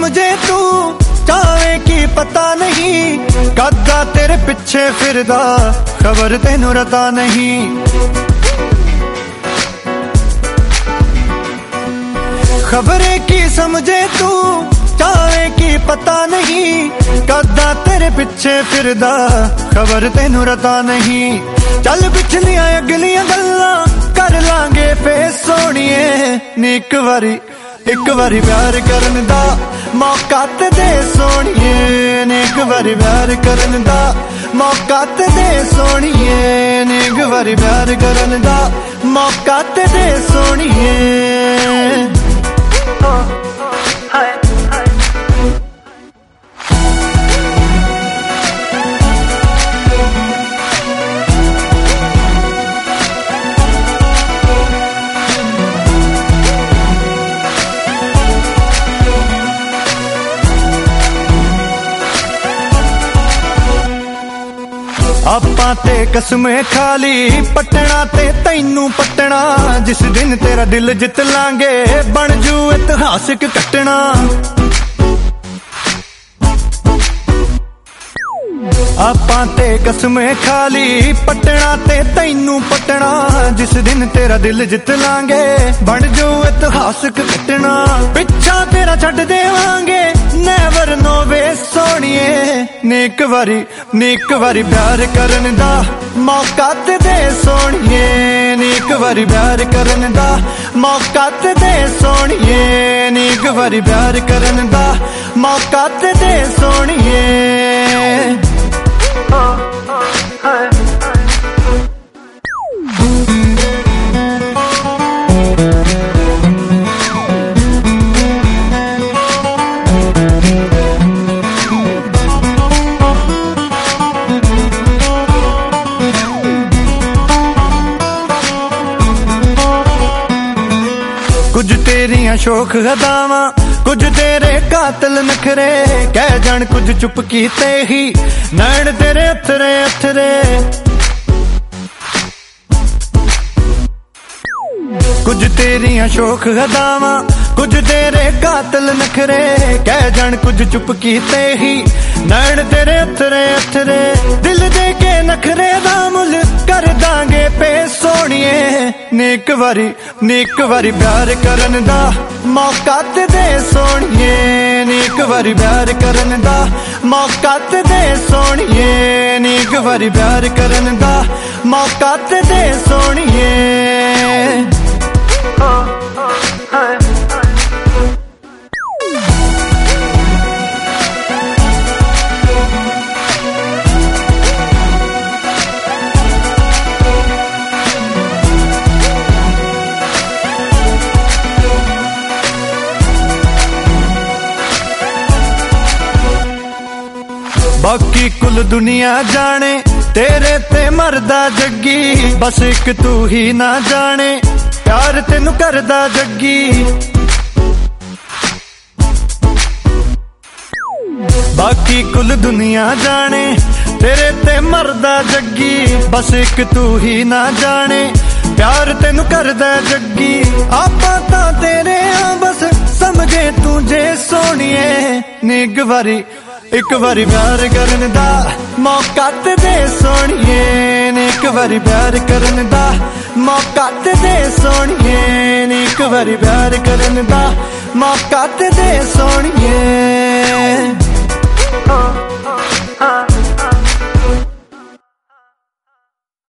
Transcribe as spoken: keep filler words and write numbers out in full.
समझे तू चाहे की पता नहीं, कदा तेरे पिछे फिरदा खबर तेनू रता नहीं। खबरें की समझे तू चाहे की पता नहीं, कदा तेरे पिछे फिरदा खबर तेनू रता नहीं। चल पिछलियां अगलियां गल्लां कर लांगे फेर सोनिए, नी इक वारी इक वारी प्यार करन दा मौका ते दे सोनिए, नी इक वारी प्यार करन दा मौका ते दे सोनिए, नी इक वारी प्यार करन दा मौका ते दे सोनिए। आपां ते कसमें खाली पटना ते तैनू पटना, जिस दिन तेरा दिल जित लांगे बन जू इतिहासिक घटना। आपां ते कसमें खाली पटना ते तैनू पटना, जिस दिन तेरा दिल जित लांगे बन जू इतिहासिक घटना। पिछा तेरा छड्ड देवांगे नेवर नो वे सोनिए, नी इक वारी नी इक वारी प्यार करन दा मौका ते दे सोनिए, नी इक वारी प्यार करन दा मौका ते दे सोनिए, नी इक वारी प्यार करन दा मौका ते दे सोनिए। कुछ तेरियां शोख हदावां कुछ तेरे कातल नखरे, कह जान कुछ चुप कीते ही नैन तेरे अथरे अथरे। कुछ तेरियां शोख हदावां कुछ तेरे कातल नखरे, कह जान कुछ चुप कीते ही नैन तेरे अथरे अथरे। दिल दे के नखरे दा मुल कर दांगे पे सोनिए, नी इक वारी नी इक वारी प्यार करन दा मौका ते दे सोनिए, नी इक वारी प्यार करन दा मौका ते दे सोनिए, नी इक वारी प्यार करन दा मौका ते दे सोनिए। बाकी कुल दुनिया जाने तेरे ते मरदा जग्गी, बस एक तू ही ना जाने प्यार तेनू करदा जग्गी। बाकी कुल दुनिया जाने तेरे ते मरदा जग्गी, बस एक तू ही ना जाने प्यार तेनू करदा जग्गी। आपां तां तेरे आ बस समझे तू जे सोनिए, नी इक वारी इक वारी प्यार करन दा मौका ते दे सोनिए, नी इक वारी प्यार करन दा मौका ते दे सोनिए, नी इक वारी प्यार करन दा मौका ते दे सोनिए।